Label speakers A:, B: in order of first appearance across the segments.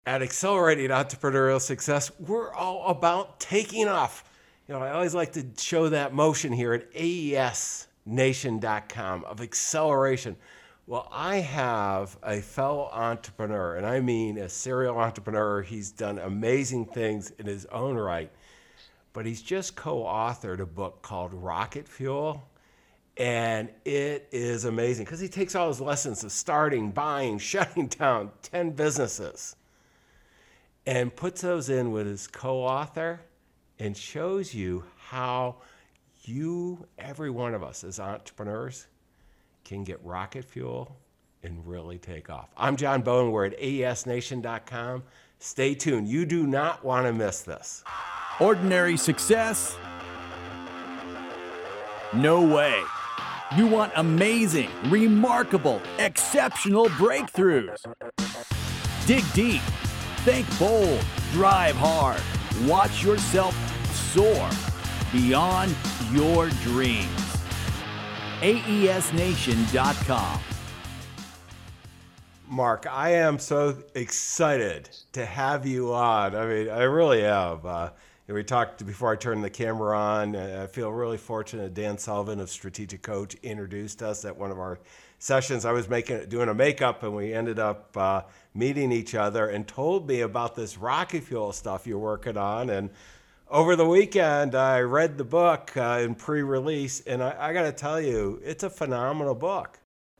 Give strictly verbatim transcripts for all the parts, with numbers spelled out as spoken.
A: At Accelerating Entrepreneurial Success, we're all about taking off. You know, I always like to show that motion here at A E S nation dot com of acceleration. Well, I have a fellow entrepreneur, and I mean a serial entrepreneur. He's done amazing things in his own right, but he's just co-authored a book called Rocket Fuel. And it is amazing because he takes all his lessons of starting, buying, shutting down ten businesses and puts those in with his co-author and shows you how you, every one of us as entrepreneurs, can get rocket fuel and really take off. I'm John Bowen. We're at A E S nation dot com. Stay tuned. You do not want to miss this.
B: Ordinary success? No way. You want amazing, remarkable, exceptional breakthroughs. Dig deep. Think bold, drive hard, watch yourself soar beyond your dreams. A E S nation dot com.
A: Mark, I am so excited to have you on. I mean, I really am. Uh, we talked before I turned the camera on. I feel really fortunate. Dan Sullivan of Strategic Coach introduced us at one of our sessions. I was making doing a makeup, and we ended up uh, meeting each other, and told me about this rocket fuel stuff you're working on. And over the weekend, I read the book uh, in pre-release, and I, I got to tell you, it's a phenomenal book.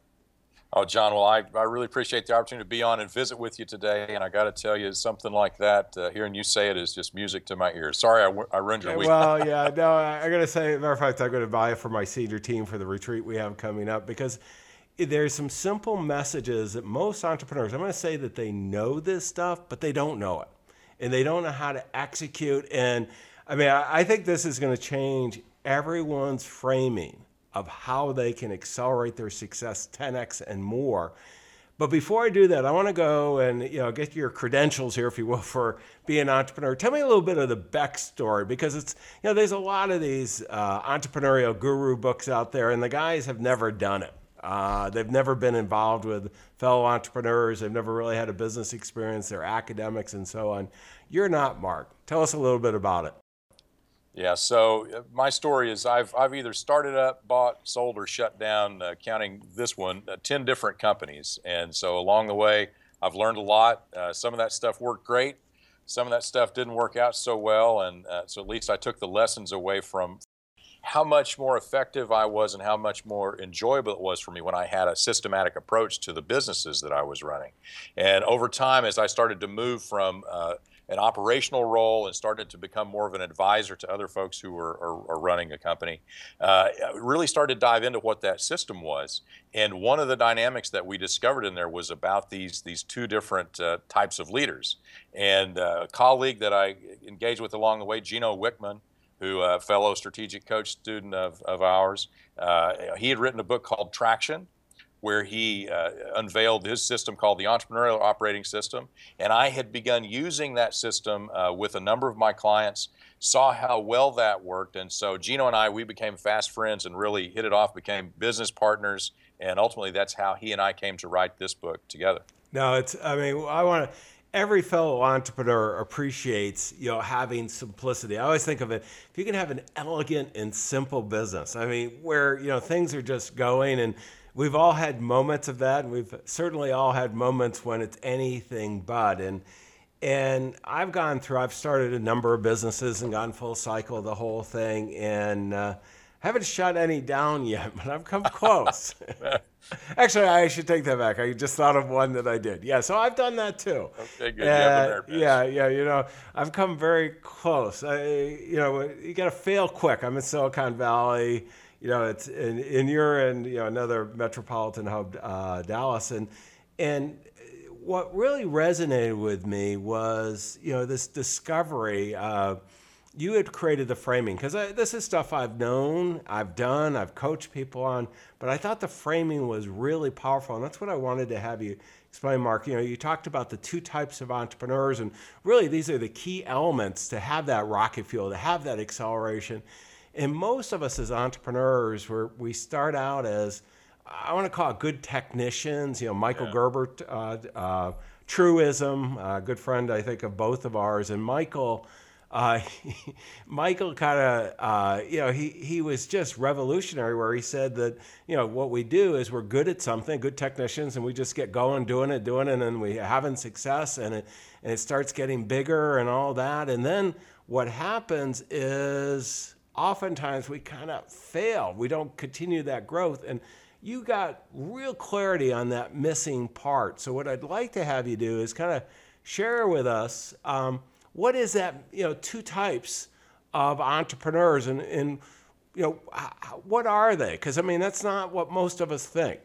C: Oh, John, well, I, I really appreciate the opportunity to be on and visit with you today. And I got to tell you, something like that, uh, hearing you say it is just music to my ears. Sorry, I, I ruined your week.
A: Well, yeah, no, I, I got to say, matter of fact, I'm going to buy it for my senior team for the retreat we have coming up, because there's some simple messages that most entrepreneurs, I'm going to say that they know this stuff, but they don't know it. And they don't know how to execute. And I mean, I, I think this is going to change everyone's framing of how they can accelerate their success ten X and more. But before I do that, I want to go and you know get your credentials here, if you will, for being an entrepreneur. Tell me a little bit of the Beck story, because it's you know there's a lot of these uh, entrepreneurial guru books out there, and the guys have never done it. Uh, they've never been involved with fellow entrepreneurs. They've never really had a business experience. They're academics and so on. You're not, Mark. Tell us a little bit about it.
C: Yeah, so my story is I've I've either started up, bought, sold, or shut down, uh, counting this one, uh, ten different companies. And so along the way, I've learned a lot. Uh, some of that stuff worked great. Some of that stuff didn't work out so well. And uh, so at least I took the lessons away from how much more effective I was and how much more enjoyable it was for me when I had a systematic approach to the businesses that I was running. And over time, as I started to move from uh, an operational role and started to become more of an advisor to other folks who were are, are running a company, uh, really started to dive into what that system was. And one of the dynamics that we discovered in there was about these these two different uh, types of leaders. And uh, a colleague that I engaged with along the way, Gino Wickman, who a uh, fellow strategic coach student of, of ours, uh, he had written a book called Traction, where he uh, unveiled his system called the Entrepreneurial Operating System. And I had begun using that system uh, with a number of my clients, saw how well that worked. And so Gino and I, we became fast friends and really hit it off, became business partners. And ultimately, that's how he and I came to write this book together.
A: No, it's, I mean, I want to, every fellow entrepreneur appreciates, you know, having simplicity. I always think of it, if you can have an elegant and simple business, I mean, where, you know, things are just going, and we've all had moments of that, and we've certainly all had moments when it's anything but. And and I've gone through, I've started a number of businesses and gone full cycle, the whole thing, and uh, haven't shut any down yet, but I've come close. Actually, I should take that back. I just thought of one that I did. Yeah, so I've done that too.
C: Okay, good.
A: Uh, yeah, yeah, you know, I've come very close. I, you know, you got to fail quick. I'm in Silicon Valley. You know, it's in, in you're in you know another metropolitan hub, uh, Dallas, and and what really resonated with me was you know this discovery. Uh, you had created the framing, because this is stuff I've known, I've done, I've coached people on, but I thought the framing was really powerful, and that's what I wanted to have you explain, Mark. You know, you talked about the two types of entrepreneurs, and really these are the key elements to have that rocket fuel, to have that acceleration. And most of us as entrepreneurs, we're, we start out as, I want to call it good technicians. You know, Michael yeah. Gerber uh, uh, truism, a good friend, I think, of both of ours. And Michael, uh, Michael kind of, uh, you know, he, he was just revolutionary where he said that, you know, what we do is we're good at something, good technicians, and we just get going, doing it, doing it, and we having success, and it, and it starts getting bigger and all that. And then what happens is oftentimes we kind of fail. We don't continue that growth. And you got real clarity on that missing part. So what I'd like to have you do is kind of share with us, um, what is that, you know, two types of entrepreneurs, and, and you know, what are they? Because, I mean, that's not what most of us think.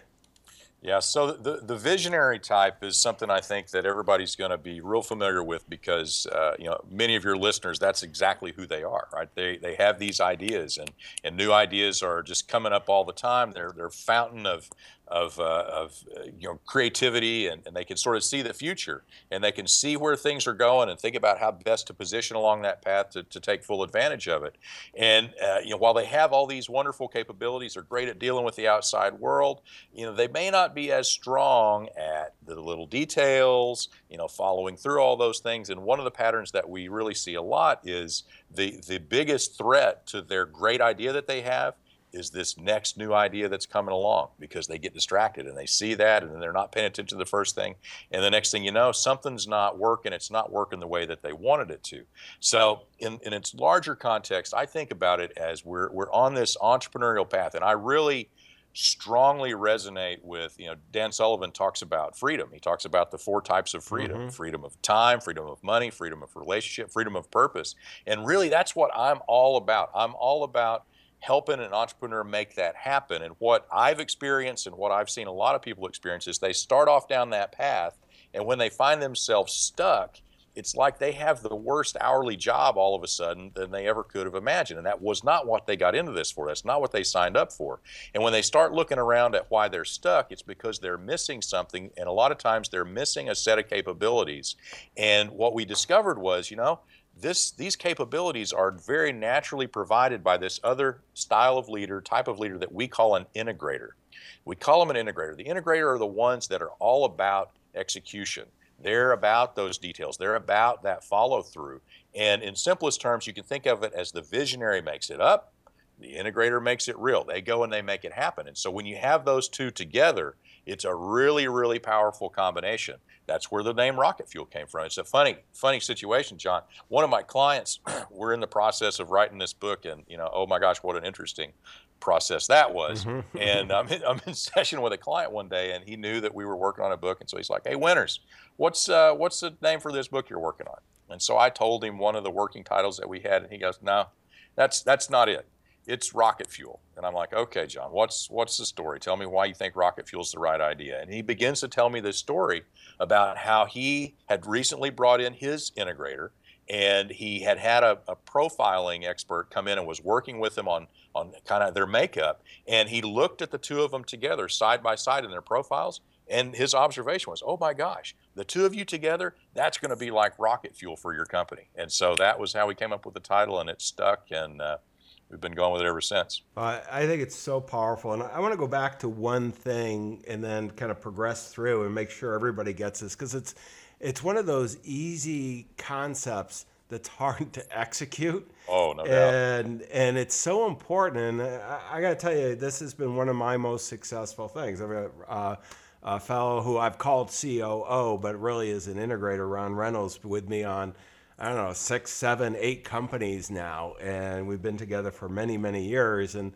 C: Yeah, so the, the visionary type is something I think that everybody's going to be real familiar with because, uh, you know, many of your listeners, that's exactly who they are, right? They they have these ideas, and, and new ideas are just coming up all the time. They're they're a fountain of of, uh, of uh, you know, creativity, and, and they can sort of see the future, and they can see where things are going and think about how best to position along that path to, to take full advantage of it. And uh, you know, while they have all these wonderful capabilities, they're great at dealing with the outside world, you know, they may not be as strong at the little details, you know, following through all those things. And one of the patterns that we really see a lot is the the biggest threat to their great idea that they have is this next new idea that's coming along, because they get distracted and they see that, and then they're not paying attention to the first thing, and the next thing you know, something's not working. It's not working the way that they wanted it to. So in, in its larger context, I think about it as we're we're on this entrepreneurial path, and I really strongly resonate with, you know, Dan Sullivan talks about freedom. He talks about the four types of freedom: mm-hmm. freedom of time, freedom of money, freedom of relationship, freedom of purpose. And really, that's what I'm all about. I'm all about helping an entrepreneur make that happen. And what I've experienced and what I've seen a lot of people experience is they start off down that path, and when they find themselves stuck, it's like they have the worst hourly job all of a sudden than they ever could have imagined. And that was not what they got into this for. That's not what they signed up for. And when they start looking around at why they're stuck, it's because they're missing something. And a lot of times they're missing a set of capabilities. And what we discovered was, you know, This, these capabilities are very naturally provided by this other style of leader, type of leader that we call an integrator. We call them an integrator. The integrator are the ones that are all about execution. They're about those details. They're about that follow through. And in simplest terms, you can think of it as the visionary makes it up, the integrator makes it real. They go and they make it happen. And so when you have those two together, it's a really, really powerful combination. That's where the name Rocket Fuel came from. It's a funny, funny situation, John. One of my clients, we're in the process of writing this book, and, you know, oh my gosh, what an interesting process that was. Mm-hmm. And I'm in, I'm in session with a client one day, and he knew that we were working on a book, and so he's like, "Hey, Winters, what's uh, what's the name for this book you're working on?" And so I told him one of the working titles that we had, and he goes, "No, that's that's not it. It's Rocket Fuel." And I'm like, "Okay, John, what's what's the story? Tell me why you think rocket fuel is the right idea." And he begins to tell me this story about how he had recently brought in his integrator, and he had had a, a profiling expert come in and was working with him on, on kind of their makeup. And he looked at the two of them together side by side in their profiles, and his observation was, oh my gosh, the two of you together, that's going to be like rocket fuel for your company. And so that was how we came up with the title, and it stuck, and uh, we've been going with it ever since.
A: Uh, I think it's so powerful. And I want to go back to one thing and then kind of progress through and make sure everybody gets this, because it's it's one of those easy concepts that's hard to execute.
C: Oh, no doubt.
A: And, and it's so important. And I, I got to tell you, this has been one of my most successful things. I've got uh, a fellow who I've called C O O, but really is an integrator, Ron Reynolds, with me on, I don't know, six, seven, eight companies now, and we've been together for many, many years, and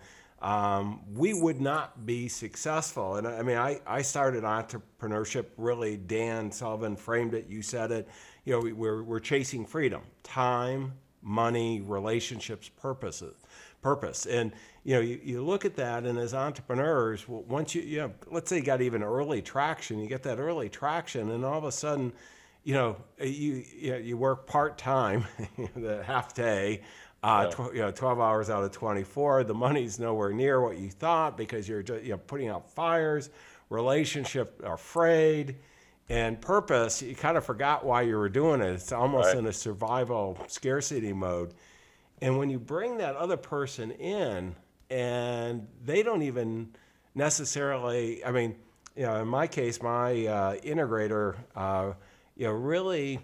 A: um, we would not be successful. And I mean, I, I started entrepreneurship, really, Dan Sullivan framed it, you said it, you know, we, we're, we're chasing freedom, time, money, relationships, purposes, purpose. And, you know, you, you look at that, and as entrepreneurs, once you, you know, let's say you got even early traction, you get that early traction, and all of a sudden, you know, you you, know, you work part-time, the half day, uh, yeah. tw- you know, twelve hours out of twenty-four. The money's nowhere near what you thought because you're just, you know, putting out fires. Relationship are frayed, and purpose, you kind of forgot why you were doing it. It's almost right. in a survival scarcity mode. And when you bring that other person in, and they don't even necessarily, I mean, you know, in my case, my uh, integrator, uh, you know, really,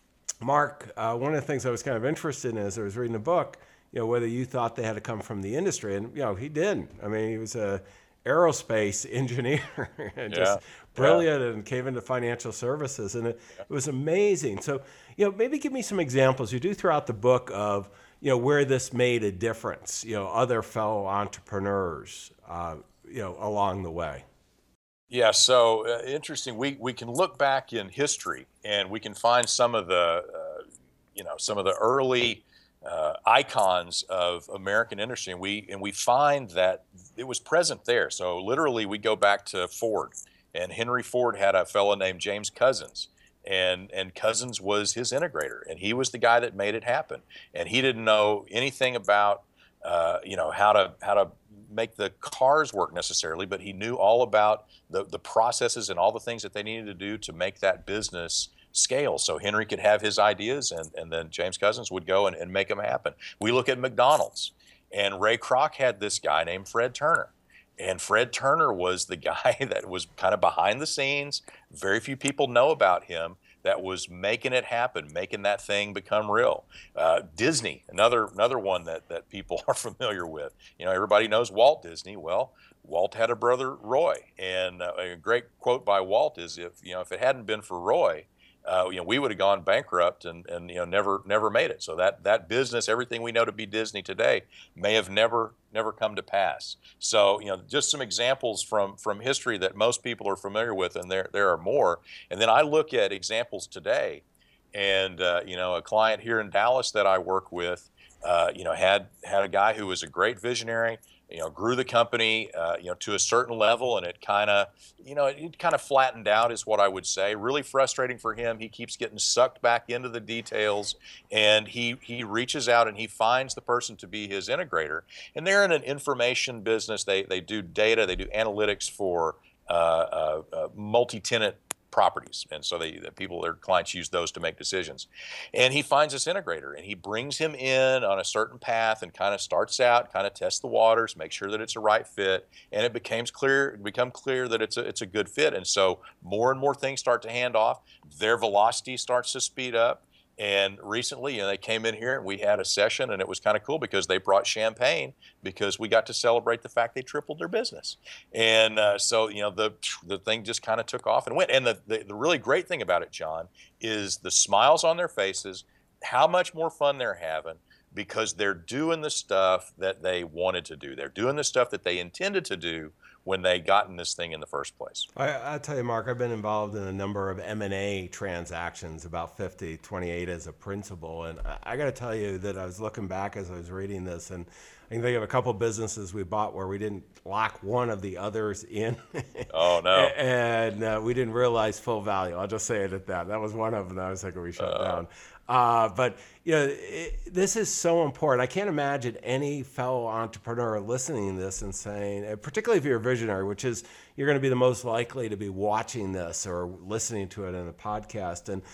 A: Mark, uh, one of the things I was kind of interested in as I was reading the book, you know, whether you thought they had to come from the industry, and you know, he didn't. I mean, he was a aerospace engineer and
C: Yeah.
A: just brilliant, and came into financial services, and it,
C: Yeah.
A: it was amazing. So, you know, maybe give me some examples you do throughout the book of, you know, where this made a difference, you know, other fellow entrepreneurs, uh, you know, along the way.
C: Yeah, so uh, interesting. We we can look back in history and we can find some of the, uh, you know, some of the early uh, icons of American industry, and we and we find that it was present there. So literally, we go back to Ford, and Henry Ford had a fellow named James Couzens, and and Couzens was his integrator, and he was the guy that made it happen. And he didn't know anything about, uh, you know, how to how to make the cars work necessarily, but he knew all about the, the processes and all the things that they needed to do to make that business scale. So Henry could have his ideas, and, and then James Couzens would go and, and make them happen. We look at McDonald's, and Ray Kroc had this guy named Fred Turner. And Fred Turner was the guy that was kind of behind the scenes. Very few people know about him, that was making it happen, making that thing become real. Uh, Disney, another another one that, that people are familiar with. You know, everybody knows Walt Disney. Well, Walt had a brother, Roy. And uh, a great quote by Walt is, if, you know, if it hadn't been for Roy, Uh, you know, we would have gone bankrupt and, and you know never never made it. So that that business, everything we know to be Disney today, may have never never come to pass. So you know, just some examples from from history that most people are familiar with, and there there are more. And then I look at examples today, and uh, you know, a client here in Dallas that I work with, uh, you know, had had a guy who was a great visionary. You know, grew the company, uh, you know, to a certain level, and it kind of, you know, it, it kind of flattened out, is what I would say. Really frustrating for him. He keeps getting sucked back into the details, and he he reaches out and he finds the person to be his integrator. And they're in an information business. They they do data, they do analytics for uh, uh, uh, multi-tenant properties, and so they the people their clients use those to make decisions. And he finds this integrator, and he brings him in on a certain path, and kind of starts out, kind of tests the waters, make sure that it's a right fit, and it becomes clear it become clear that it's a it's a good fit. And so more and more things start to hand off, their velocity starts to speed up. And recently, you know, they came in here and we had a session, and it was kind of cool because they brought champagne, because we got to celebrate the fact they tripled their business. And uh, so, you know, the the thing just kind of took off and went. And the, the the really great thing about it, John, is the smiles on their faces, how much more fun they're having, because they're doing the stuff that they wanted to do. They're doing the stuff that they intended to do when they got in this thing in the first place.
A: I, I tell you, Mark, I've been involved in a number of M and A transactions, about fifty, twenty-eight as a principal. And I, I got to tell you that I was looking back as I was reading this, and I can think of a couple businesses we bought where we didn't lock one of the others in.
C: Oh, no.
A: And uh, we didn't realize full value. I'll just say it at that. That was one of them that I was thinking we shut
C: Uh,
A: down. Uh, but you know, it, this is so important. I can't imagine any fellow entrepreneur listening to this and saying, uh, particularly if you're a visionary, which is you're going to be the most likely to be watching this or listening to it in a podcast. And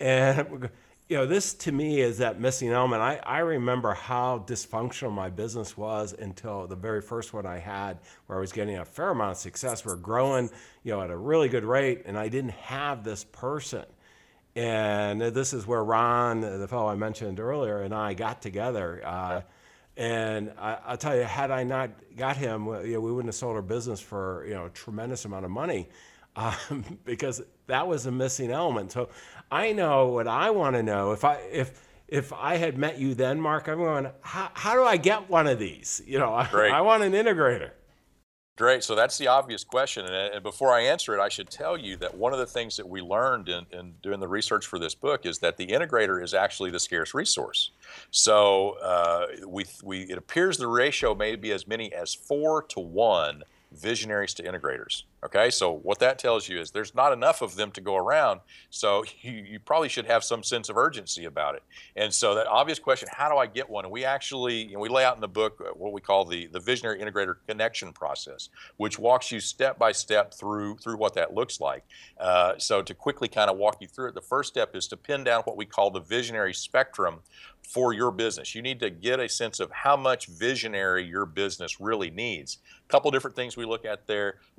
A: and you know, this to me is that missing element. I, I remember how dysfunctional my business was until the very first one I had, where I was getting a fair amount of success. We're growing, you know, at a really good rate, and I didn't have this person. And this is where Ron, the fellow I mentioned earlier, and I got together. Uh, and I, I'll tell you, had I not got him, you know, we wouldn't have sold our business for, you know, a tremendous amount of money, um, because that was a missing element. So I know what I want to know. If I if if I had met you then, Mark, I'm going, how, how do I get one of these? You know, I, I want an integrator.
C: Great. So that's the obvious question. And, and before I answer it, I should tell you that one of the things that we learned in, in doing the research for this book is that the integrator is actually the scarce resource. So uh, we, we, it appears the ratio may be as many as four to one visionaries to integrators. Okay, so what that tells you is there's not enough of them to go around, so you, you probably should have some sense of urgency about it. And so that obvious question, how do I get one? And we actually, you know, we lay out in the book what we call the, the visionary integrator connection process, which walks you step by step through through what that looks like. Uh, so to quickly kind of walk you through it, the first step is to pin down what we call the visionary spectrum for your business. You need to get a sense of how much visionary your business really needs. A couple different things we look at there. Look at your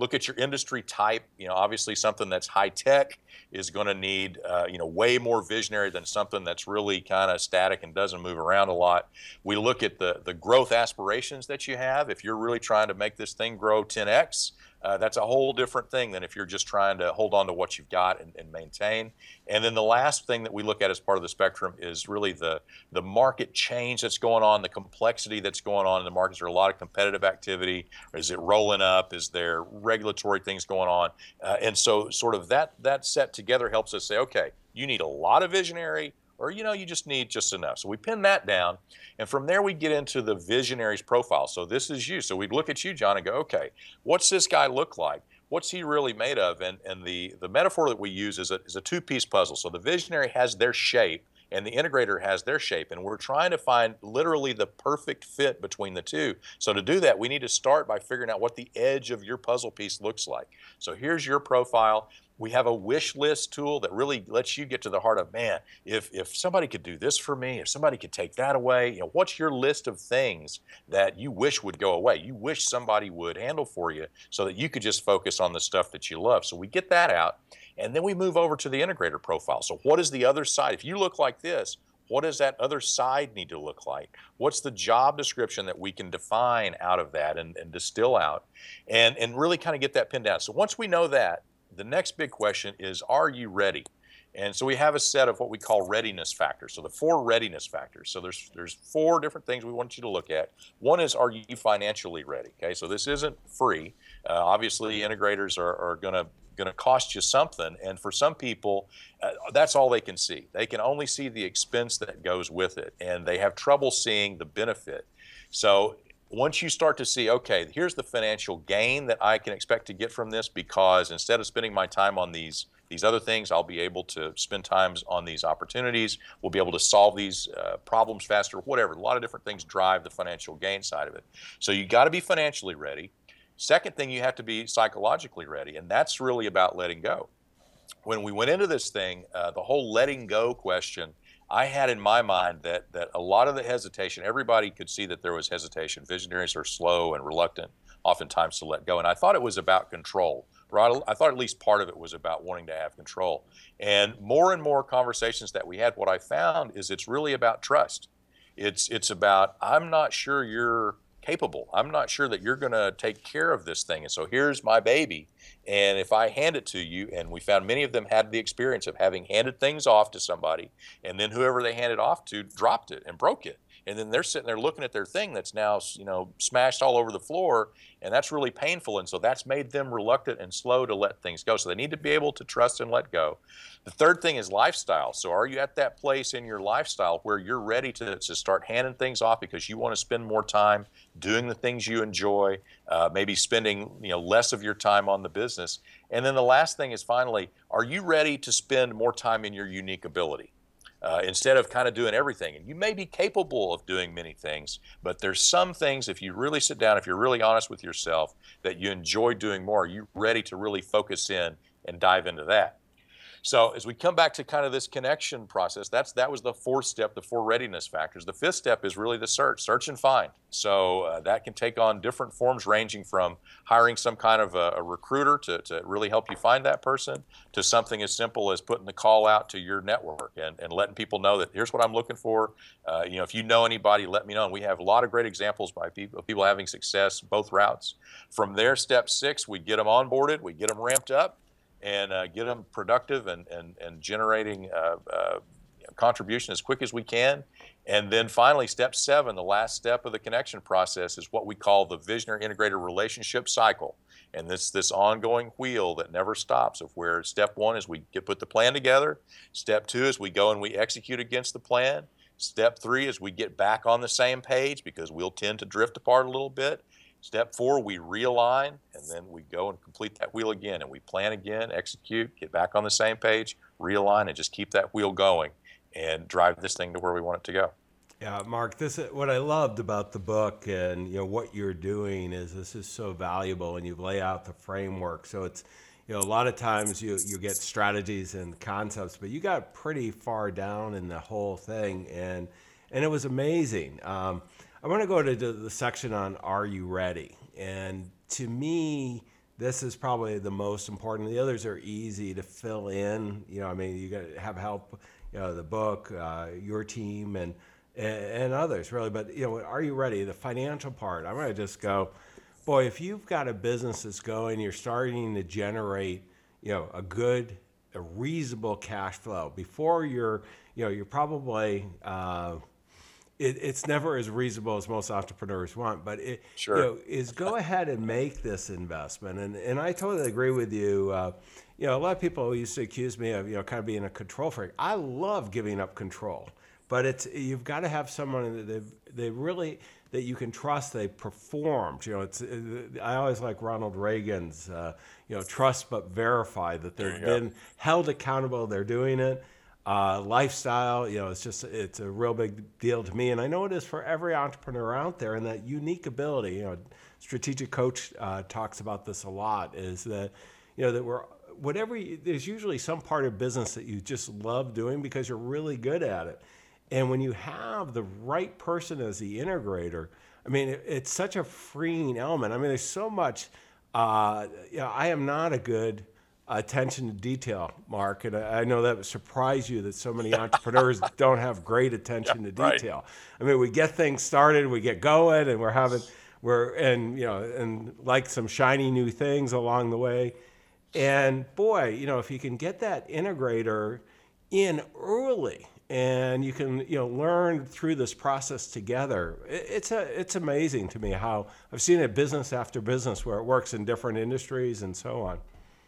C: industry type. You know, obviously something that's high tech is going to need, uh, you know, way more visionary than something that's really kind of static and doesn't move around a lot. We look at the the growth aspirations that you have. If you're really trying to make this thing grow ten x, uh, that's a whole different thing than if you're just trying to hold on to what you've got and, and maintain. And then the last thing that we look at as part of the spectrum is really the the market change that's going on, the complexity that's going on in the markets. There are a lot of competitive activity. Is it rolling up? Is there regulatory things going on? Uh, and so sort of that that set together helps us say, okay, you need a lot of visionary, or, you know, you just need just enough. So we pin that down, and from there we get into the visionary's profile. So this is you. So we look at you, John, and go, okay, what's this guy look like? What's he really made of? And and the, the metaphor that we use is a, is a two-piece puzzle. So the visionary has their shape, and the integrator has their shape, and we're trying to find literally the perfect fit between the two. So to do that, we need to start by figuring out what the edge of your puzzle piece looks like. So here's your profile. We have a wish list tool that really lets you get to the heart of, man, if if somebody could do this for me, if somebody could take that away, you know, what's your list of things that you wish would go away? You wish somebody would handle for you so that you could just focus on the stuff that you love. So we get that out, and then we move over to the integrator profile. So what is the other side? If you look like this, what does that other side need to look like? What's the job description that we can define out of that and, and distill out and, and really kind of get that pinned down? So once we know that, the next big question is, are you ready? And so we have a set of what we call readiness factors. So the four readiness factors. So there's there's four different things we want you to look at. One is, are you financially ready? Okay, so this isn't free. Uh, obviously, integrators are, are going to going to cost you something, and for some people, uh, that's all they can see. They can only see the expense that goes with it, and they have trouble seeing the benefit. So once you start to see, okay, here's the financial gain that I can expect to get from this, because instead of spending my time on these these other things, I'll be able to spend times on these opportunities. We'll be able to solve these uh, problems faster, whatever. A lot of different things drive the financial gain side of it. So you got to be financially ready. Second thing, you have to be psychologically ready, and that's really about letting go. When we went into this thing, uh, the whole letting go question, I had in my mind that that a lot of the hesitation, everybody could see that there was hesitation. Visionaries are slow and reluctant oftentimes to let go. And I thought it was about control. Right? I thought at least part of it was about wanting to have control. And more and more conversations that we had, what I found is it's really about trust. It's it's about, I'm not sure you're capable. I'm not sure that you're going to take care of this thing. And so here's my baby. And if I hand it to you, and we found many of them had the experience of having handed things off to somebody, and then whoever they handed off to dropped it and broke it. And then they're sitting there looking at their thing that's now, you know, smashed all over the floor, and that's really painful. And so that's made them reluctant and slow to let things go. So they need to be able to trust and let go. The third thing is lifestyle. So are you at that place in your lifestyle where you're ready to, to start handing things off because you want to spend more time doing the things you enjoy, uh, maybe spending, you know, less of your time on the business? And then the last thing is, finally, are you ready to spend more time in your unique ability? Uh, instead of kind of doing everything. And you may be capable of doing many things, but there's some things, if you really sit down, if you're really honest with yourself, that you enjoy doing more. Are you ready to really focus in and dive into that? So as we come back to kind of this connection process, that's that was the fourth step, the four readiness factors. The fifth step is really the search, search and find. So uh, that can take on different forms, ranging from hiring some kind of a, a recruiter to, to really help you find that person, to something as simple as putting the call out to your network and, and letting people know that here's what I'm looking for. Uh, you know, if you know anybody, let me know. And we have a lot of great examples by people, people having success both routes. From there, step six, we get them onboarded, we get them ramped up, and uh, get them productive and, and, and generating uh, uh, contribution as quick as we can. And then finally, step seven, the last step of the connection process, is what we call the visionary integrator relationship cycle. And this this ongoing wheel that never stops, of where step one is we get put the plan together. Step two is we go and we execute against the plan. Step three is we get back on the same page, because we'll tend to drift apart a little bit. Step four, we realign, and then we go and complete that wheel again, and we plan again, execute, get back on the same page, realign, and just keep that wheel going and drive this thing to where we want it to go.
A: Yeah, Mark, this is what I loved about the book, and you know what you're doing is this is so valuable, and you lay out the framework. So it's, you know, a lot of times you you get strategies and concepts, but you got pretty far down in the whole thing, and and it was amazing. Um, I want to go to the section on Are You Ready? And to me, this is probably the most important. The others are easy to fill in. You know, I mean, you got to have help. You know, the book, uh, your team, and and others really. But you know, are you ready? The financial part. I'm going to just go. Boy, if you've got a business that's going, you're starting to generate, you know, a good, a reasonable cash flow. Before you're, you know, you're probably. Uh, It, it's never as reasonable as most entrepreneurs want, but it
C: Sure.
A: you know, is go ahead and make this investment. And and I totally agree with you. Uh, you know, a lot of people used to accuse me of you know kind of being a control freak. I love giving up control, but it's you've got to have someone that they they really that you can trust. They performed. You know, it's I always like Ronald Reagan's uh, you know trust but verify that they've been held accountable. They're doing it. Uh, lifestyle, you know, it's just, it's a real big deal to me. And I know it is for every entrepreneur out there, and that unique ability, you know, Strategic Coach uh, talks about this a lot, is that, you know, that we're, whatever, you, there's usually some part of business that you just love doing because you're really good at it. And when you have the right person as the integrator, I mean, it, it's such a freeing element. I mean, there's so much, uh, you know, I am not a good attention to detail, Mark, and I know that would surprise you that so many entrepreneurs don't have great attention to
C: right.
A: detail. I mean, we get things started, we get going, and we're having, we're and you know, and like some shiny new things along the way. And boy, you know, if you can get that integrator in early, and you can you know learn through this process together, it's a it's amazing to me how I've seen it business after business where it works in different industries and so on.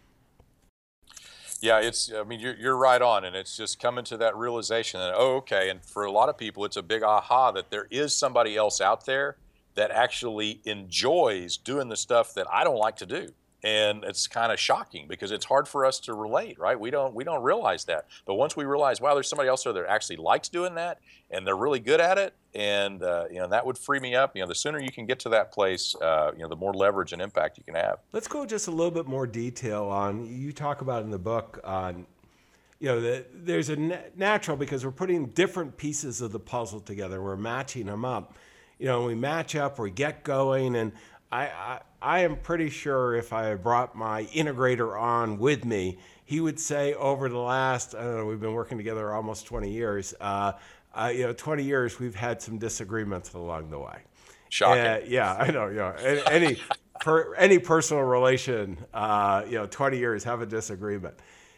C: Yeah, it's, I mean, you're, you're right on. And it's just coming to that realization that, oh, okay. And for a lot of people, it's a big aha that there is somebody else out there that actually enjoys doing the stuff that I don't like to do. And it's kind of shocking because it's hard for us to relate, right? We don't we don't realize that. But once we realize, wow, there's somebody else there that actually likes doing that, and they're really good at it, and uh, you know that would free me up. You know, the sooner you can get to that place, uh, you know, the more leverage and impact you can have.
A: Let's go just a little bit more detail on. You talk about in the book on, you know, the, there's a na- natural because we're putting different pieces of the puzzle together. We're matching them up. You know, we match up, we get going, and I, I, I am pretty sure if I had brought my integrator on with me, he would say over the last, I don't know, we've been working together almost twenty years. Uh, uh, you know, twenty years, we've had some disagreements along the way.
C: Shocking.
A: Uh, yeah, I know. You know, any per, any personal relation, uh, you know, twenty years have a disagreement,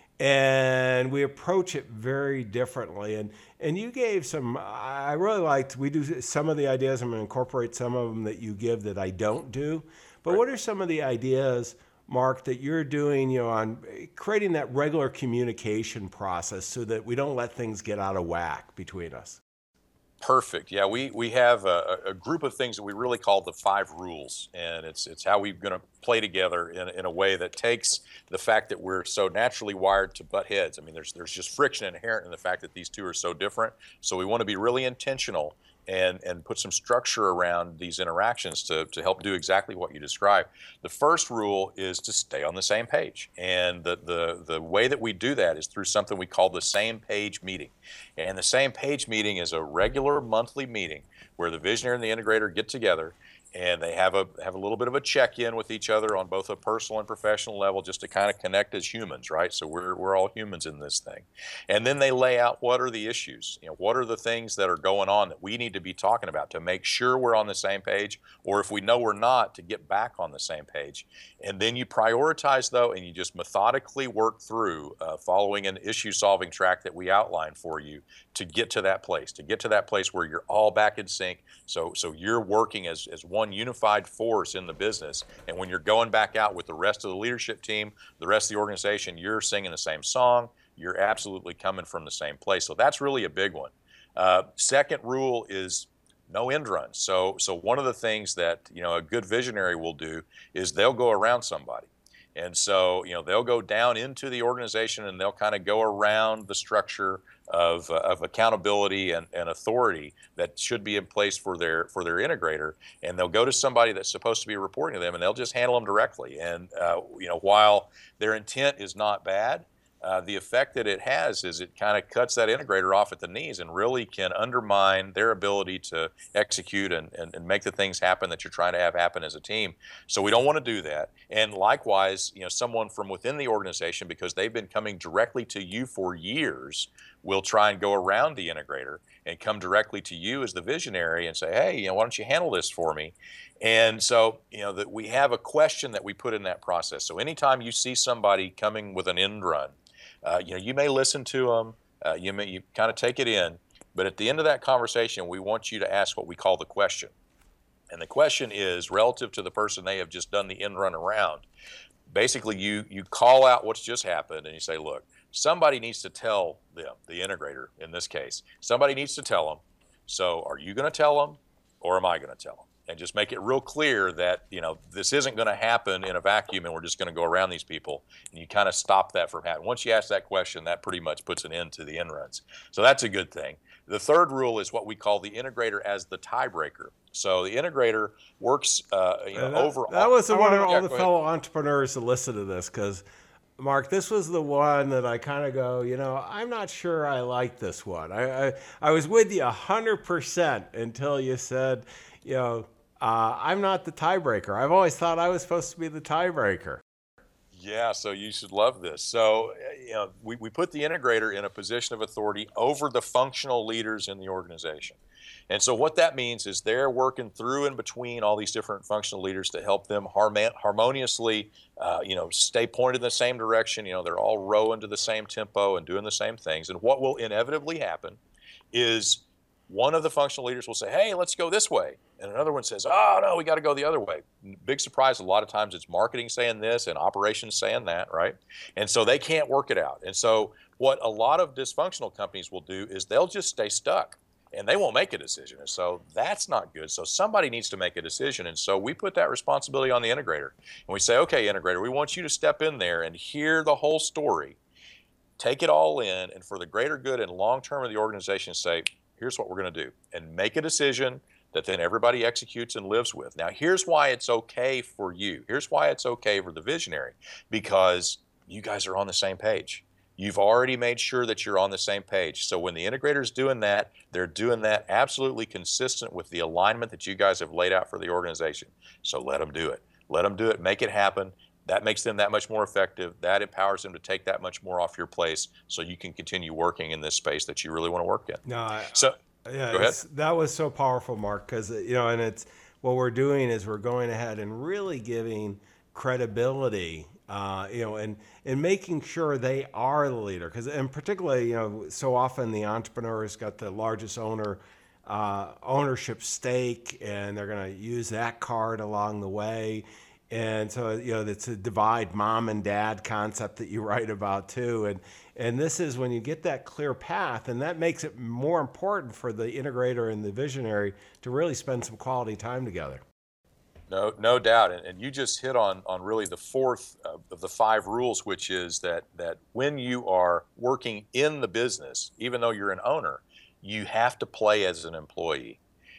A: and we approach it very differently. And and you gave some. I really liked. We do some of the ideas. I'm going to incorporate some of them that you give that I don't do. But
C: Right.
A: What are some of the ideas, Mark, that you're doing? You know, on creating that regular communication process so that we don't let things get out of whack between us.
C: Perfect. Yeah, we we have a, a group of things that we really call the five rules, and it's it's how we're going to play together in in a way that takes the fact that we're so naturally wired to butt heads. I mean, there's there's just friction inherent in the fact that these two are so different. So we want to be really intentional and and put some structure around these interactions to to help do exactly what you described. The first rule is to stay on the same page, and the the the way that we do that is through something we call the same page meeting. And the same page meeting is a regular monthly meeting where the visionary and the integrator get together, and they have a have a little bit of a check-in with each other on both a personal and professional level, just to kind of connect as humans, right? So we're we're all humans in this thing. And then they lay out what are the issues, you know, what are the things that are going on that we need to be talking about to make sure we're on the same page, or if we know we're not, to get back on the same page. And then you prioritize, though, and you just methodically work through, uh, following an issue-solving track that we outline for you to get to that place, to get to that place where you're all back in sync. So so you're working as, as one unified force in the business. And when you're going back out with the rest of the leadership team, the rest of the organization, you're singing the same song. You're absolutely coming from the same place. So that's really a big one. Uh, second rule is no end runs. So so one of the things that, you know, a good visionary will do is they'll go around somebody. And so, you know, they'll go down into the organization and they'll kind of go around the structure of, uh, of accountability and, and authority that should be in place for their for their integrator. And they'll go to somebody that's supposed to be reporting to them, and they'll just handle them directly. And, uh, you know, while their intent is not bad, uh, the effect that it has is it kind of cuts that integrator off at the knees and really can undermine their ability to execute and, and, and make the things happen that you're trying to have happen as a team. So we don't want to do that. And likewise, you know, someone from within the organization, because they've been coming directly to you for years, will try and go around the integrator and come directly to you as the visionary and say, hey, you know, why don't you handle this for me? And so, you know, that we have a question that we put in that process. So anytime you see somebody coming with an end run, uh, you know, you may listen to them, uh, you may you kind of take it in, but at the end of that conversation, we want you to ask what we call the question. And the question is relative to the person they have just done the end run around. Basically, you you call out what's just happened and you say, look, somebody needs to tell them, the integrator in this case, somebody needs to tell them. So are you going to tell them or am I going to tell them? And just make it real clear that, you know, this isn't going to happen in a vacuum and we're just going to go around these people. And you kind of stop that from happening. Once you ask that question, that pretty much puts an end to the end runs. So that's a good thing. The third rule is what we call the integrator as the tiebreaker. So the integrator works uh, you know,
A: that,
C: overall.
A: That was the
C: I
A: one
C: wanna-
A: of all
C: yeah,
A: the
C: go ahead.
A: fellow entrepreneurs to listen to this, because Mark, this was the one that I kind of go, you know, I'm not sure I like this one. I I, I was with you one hundred percent until you said, you know, uh, I'm not the tiebreaker. I've always thought I was supposed to be the tiebreaker.
C: Yeah, so you should love this. So, uh, you know, we, we put the integrator in a position of authority over the functional leaders in the organization. And so what that means is they're working through and between all these different functional leaders to help them harmon- harmoniously, uh, you know, stay pointed in the same direction. You know, they're all rowing to the same tempo and doing the same things. And what will inevitably happen is one of the functional leaders will say, hey, let's go this way. And another one says, oh, no, we got to go the other way. Big surprise. A lot of times it's marketing saying this and operations saying that, right? And so they can't work it out. And so what a lot of dysfunctional companies will do is they'll just stay stuck and they won't make a decision. And so that's not good. So somebody needs to make a decision. And so we put that responsibility on the integrator. And we say, okay, integrator, we want you to step in there and hear the whole story, take it all in, and for the greater good and long term of the organization, say, here's what we're going to do, and make a decision that then everybody executes and lives with. Now, here's why it's okay for you. Here's why it's okay for the visionary, because you guys are on the same page. You've already made sure that you're on the same page. So when the integrator is doing that, they're doing that absolutely consistent with the alignment that you guys have laid out for the organization. So let them do it. Let them do it. Make it happen. That makes them that much more effective. That empowers them to take that much more off your place so you can continue working in this space that you really want to work in.
A: No, I,
C: So
A: yeah,
C: go ahead.
A: it's- that was so powerful, Mark, because, you know, and it's what we're doing is we're going ahead and really giving credibility, uh, you know, and, and making sure they are the leader. Because, and particularly, you know, so often the entrepreneur's got the largest owner uh, ownership stake, and they're going to use that card along the way. And so, you know, it's a divide mom and dad concept that you write about too. And and this is when you get that clear path, and that makes it more important for the integrator and the visionary to really spend some quality time together.
C: No, no doubt. And, and you just hit on, on really the fourth uh, of the five rules, which is that, that when you are working in the business, even though you're an owner, you have to play as an employee.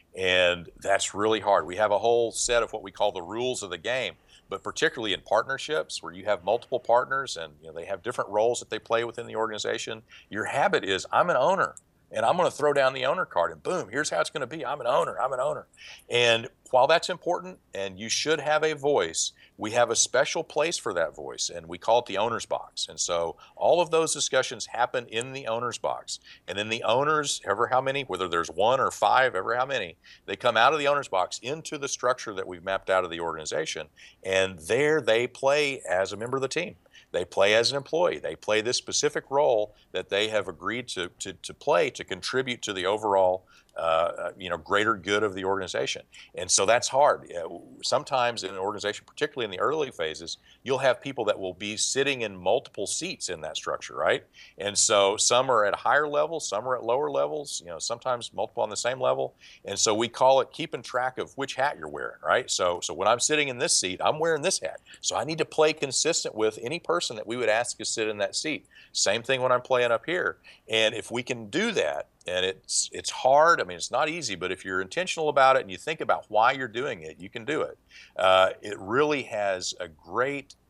C: And that's really hard. We have a whole set of what we call the rules of the game, but particularly in partnerships where you have multiple partners and you know, they have different roles that they play within the organization, your habit is, I'm an owner and I'm going to throw down the owner card and boom, here's how it's going to be. I'm an owner, I'm an owner. And while that's important and you should have a voice, we have a special place for that voice and we call it the owner's box. And so all of those discussions happen in the owner's box. And then the owners, ever how many, whether there's one or five, ever how many, they come out of the owner's box into the structure that we've mapped out of the organization. And there they play as a member of the team. They play as an employee. They play this specific role that they have agreed to, to, to play to contribute to the overall uh, you know, greater good of the organization. And so that's hard. Sometimes in an organization, particularly in the early phases, you'll have people that will be sitting in multiple seats in that structure, right? And so some are at a higher level, some are at lower levels, you know, sometimes multiple on the same level. And so we call it keeping track of which hat you're wearing, right? So, so when I'm sitting in this seat, I'm wearing this hat. So I need to play consistent with any person that we would ask to sit in that seat. Same thing when I'm playing up here. And if we can do that, and it's it's hard. I mean, it's not easy, but if you're intentional about it and you think about why you're doing it, you can do it. Uh, it really has a great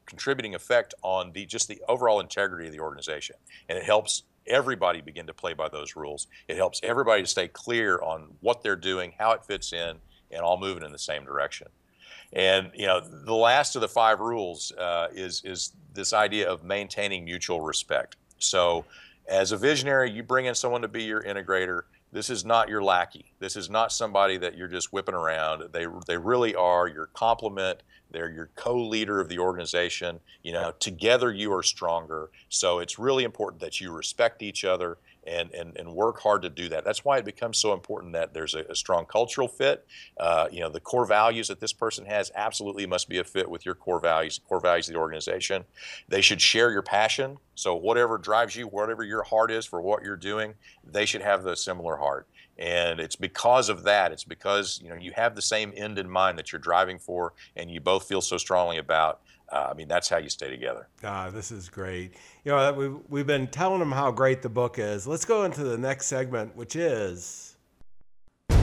C: contributing effect on the just the overall integrity of the organization. And it helps everybody begin to play by those rules. It helps everybody to stay clear on what they're doing, how it fits in, and all moving in the same direction. And you know, the last of the five rules uh, is is this idea of maintaining mutual respect. So, as a visionary, you bring in someone to be your integrator. This is not your lackey. This is not somebody that you're just whipping around. They they really are your complement. They're your co-leader of the organization. You know, together you are stronger. So it's really important that you respect each other and and, and work hard to do that. That's why it becomes so important that there's a, a strong cultural fit. Uh, you know, the core values that this person has absolutely must be a fit with your core values, the core values of the organization. They should share your passion. So whatever drives you, whatever your heart is for what you're doing, they should have the similar heart. And it's because of that, it's because, you know, you have the same end in mind that you're driving for and you both feel so strongly about. Uh, I mean, that's how you stay together.
A: Ah, this is great. You know, we've, we've been telling them how great the book is. Let's go into the next segment, which is Book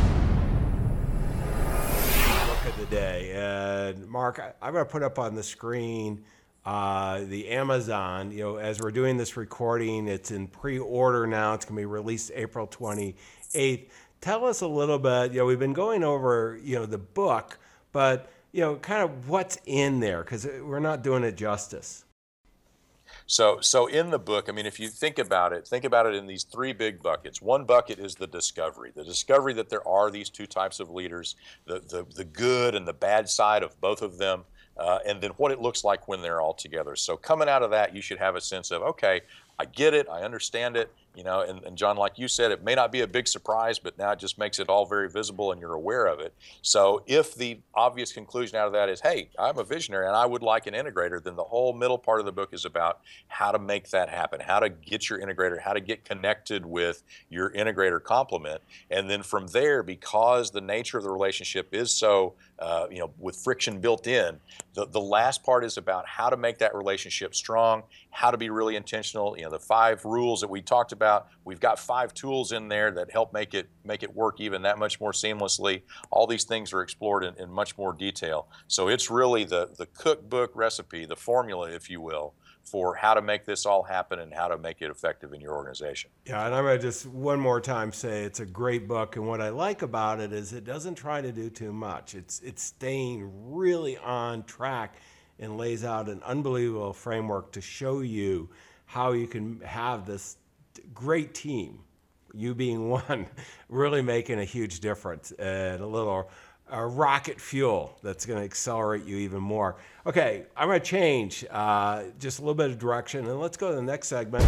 A: of the Day. And Mark, I, I'm going to put up on the screen uh, the Amazon. You know, as we're doing this recording, it's in pre-order now. It's going to be released April twenty-eighth. Tell us a little bit. You know, we've been going over, you know, the book, but you know, kind of what's in there, because we're not doing it justice.
C: So, so in the book, I mean, if you think about it, think about it in these three big buckets. One bucket is the discovery, the discovery that there are these two types of leaders, the the, the good and the bad side of both of them, uh, and then what it looks like when they're all together. So coming out of that, you should have a sense of, okay, I get it, I understand it, you know, and, and John, like you said, it may not be a big surprise, but now it just makes it all very visible and you're aware of it. So if the obvious conclusion out of that is, hey, I'm a visionary and I would like an integrator, then the whole middle part of the book is about how to make that happen, how to get your integrator, how to get connected with your integrator complement. And then from there, because the nature of the relationship is so, uh, you know, with friction built in, the, the last part is about how to make that relationship strong, how to be really intentional. You know, the five rules that we talked about, we've got five tools in there that help make it make it work even that much more seamlessly. All these things are explored in, in much more detail. So it's really the, the cookbook recipe, the formula, if you will, for how to make this all happen and how to make it effective in your organization.
A: Yeah, and I'm going to just one more time say it's a great book, and what I like about it is it doesn't try to do too much. It's it's staying really on track and lays out an unbelievable framework to show you how you can have this great team, you being one, really making a huge difference and a little uh, rocket fuel that's going to accelerate you even more. Okay, I'm going to change uh, just a little bit of direction, and let's go to the next segment.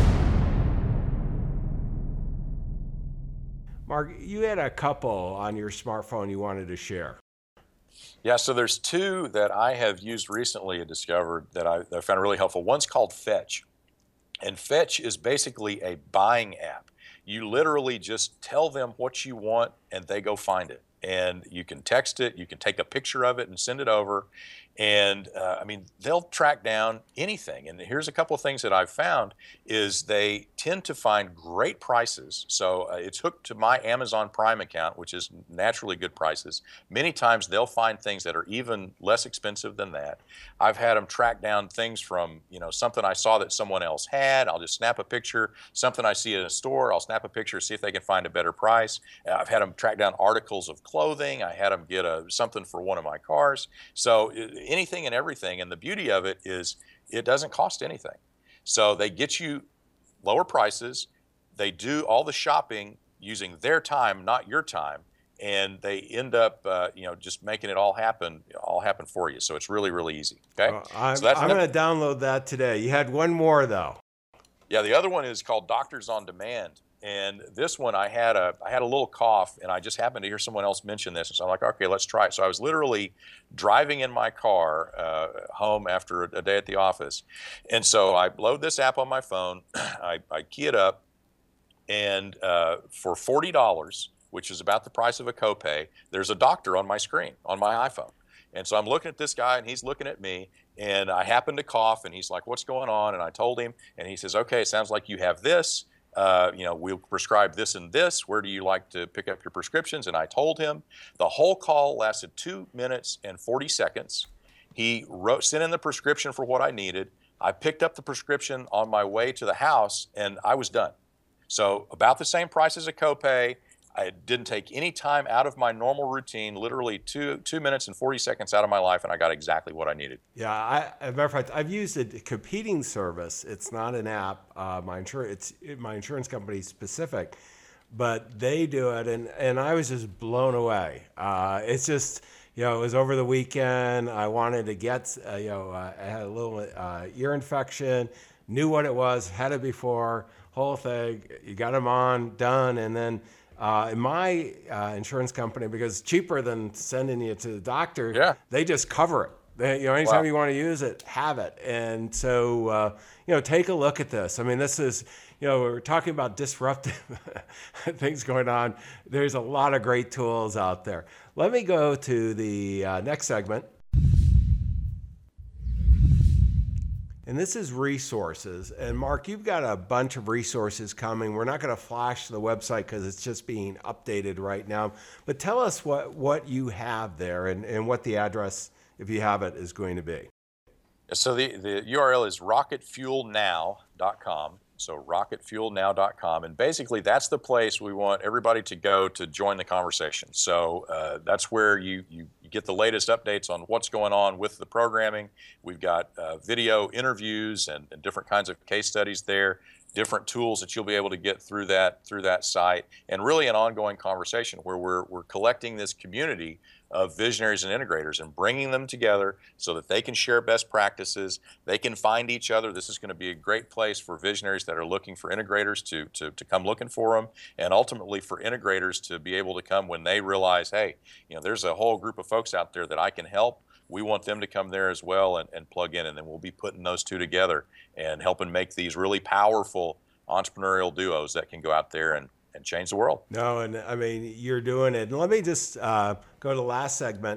A: Mark, you had a couple on your smartphone you wanted to share.
C: Yeah, so there's two that I have used recently and discovered that I, that I found really helpful. One's called Fetch. And Fetch is basically a buying app. You literally just tell them what you want and they go find it. And you can text it, you can take a picture of it and send it over. And uh, I mean, they'll track down anything. And here's a couple of things that I've found is they tend to find great prices. So uh, it's hooked to my Amazon Prime account, which is naturally good prices. Many times they'll find things that are even less expensive than that. I've had them track down things from, you know, something I saw that someone else had. I'll just snap a picture. Something I see in a store, I'll snap a picture, see if they can find a better price. Uh, I've had them track down articles of clothing. I had them get a, something for one of my cars. So it, anything and everything. And the beauty of it is it doesn't cost anything. So they get you lower prices. They do all the shopping using their time, not your time. And they end up, uh, you know, just making it all happen, all happen for you. So it's really, really easy. Okay.
A: Uh, I'm,
C: so that's
A: I'm going to download that today. You had one more though.
C: Yeah. The other one is called Doctors on Demand. And this one, I had a I had a little cough, and I just happened to hear someone else mention this, and so I'm like, okay, let's try it. So I was literally driving in my car uh, home after a, a day at the office, and so I load this app on my phone, I, I key it up, and uh, for forty dollars, which is about the price of a copay, there's a doctor on my screen on my iPhone. And so I'm looking at this guy, and he's looking at me, and I happen to cough, and he's like, what's going on? And I told him, and he says, okay, it sounds like you have this. Uh, you know, we'll prescribe this and this. Where do you like to pick up your prescriptions? And I told him. The whole call lasted two minutes and forty seconds. He wrote, sent in the prescription for what I needed. I picked up the prescription on my way to the house, and I was done. So about the same price as a copay. I didn't take any time out of my normal routine, literally two two minutes and forty seconds out of my life, and I got exactly what I needed.
A: Yeah, I, as a matter of fact, I've used a competing service. It's not an app. Uh, my insurance, it's my insurance company specific, but they do it, and, and I was just blown away. Uh, it's just, you know, it was over the weekend. I wanted to get, uh, you know, uh, I had a little uh, ear infection, knew what it was, had it before, whole thing. You got them on, done, and then. Uh, in my uh, insurance company, because it's cheaper than sending you to the doctor,
C: yeah.
A: they just cover it. They, you know, anytime
C: Wow.
A: you want to use it, have it. And so, uh, you know, take a look at this. I mean, this is, you know, we're talking about disruptive things going on. There's a lot of great tools out there. Let me go to the uh, next segment. And this is resources. And Mark, you've got a bunch of resources coming. We're not going to flash the website because it's just being updated right now. But tell us what, what you have there and, and what the address, if you have it, is going to be.
C: So the, the U R L is rocket fuel now dot com. So rocket fuel now dot com. And basically, that's the place we want everybody to go to join the conversation. So uh, that's where you, you get the latest updates on what's going on with the programming. We've got uh, video interviews and, and different kinds of case studies there, different tools that you'll be able to get through that through that site, and really an ongoing conversation where we're, we're collecting this community of visionaries and integrators and bringing them together so that they can share best practices, they can find each other. This is going to be a great place for visionaries that are looking for integrators to, to, to come looking for them, and ultimately for integrators to be able to come when they realize, hey, you know, there's a whole group of folks out there that I can help. We want them to come there as well and, and plug in, and then we'll be putting those two together and helping make these really powerful entrepreneurial duos that can go out there and and change the world.
A: No, and I mean, you're doing it. And let me just uh, go to the last segment.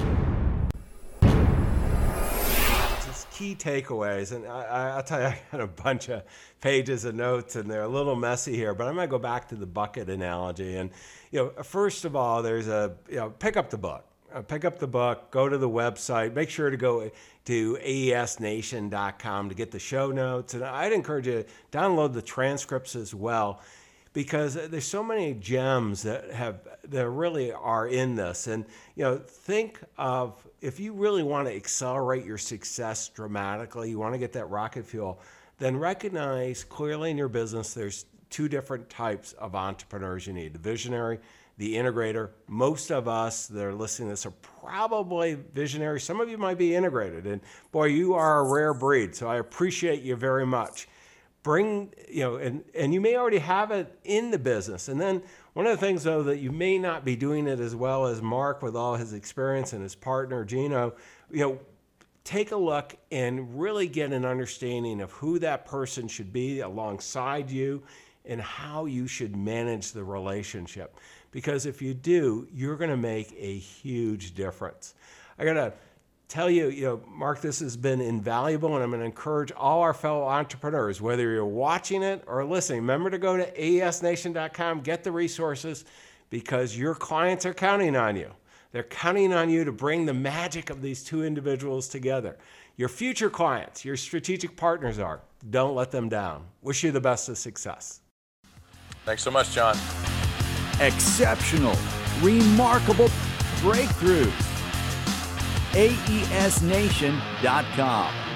A: Just key takeaways. And I, I'll tell you, I got a bunch of pages of notes, and they're a little messy here, but I'm going to go back to the bucket analogy. And, you know, first of all, there's a, you know, pick up the book. Uh, pick up the book, go to the website, make sure to go to A E S nation dot com to get the show notes. And I'd encourage you to download the transcripts as well, because there's so many gems that have that really are in this. And, you know, think of, if you really want to accelerate your success dramatically, you want to get that rocket fuel, then recognize clearly in your business there's two different types of entrepreneurs you need: the visionary, the integrator. Most of us that are listening to this are probably visionary. Some of you might be integrated, and boy, you are a rare breed. So I appreciate you very much. Bring, you know, and, and you may already have it in the business. And then one of the things, though, that you may not be doing it as well as Mark with all his experience and his partner, Gino, you know, take a look and really get an understanding of who that person should be alongside you and how you should manage the relationship. Because if you do, you're going to make a huge difference. I got to tell you, you know, Mark, this has been invaluable, and I'm going to encourage all our fellow entrepreneurs, whether you're watching it or listening, remember to go to A E S nation dot com, get the resources, because your clients are counting on you. They're counting on you to bring the magic of these two individuals together. Your future clients, your strategic partners are. Don't let them down. Wish you the best of success.
C: Thanks so much, John.
B: Exceptional, remarkable breakthroughs. A E S nation dot com.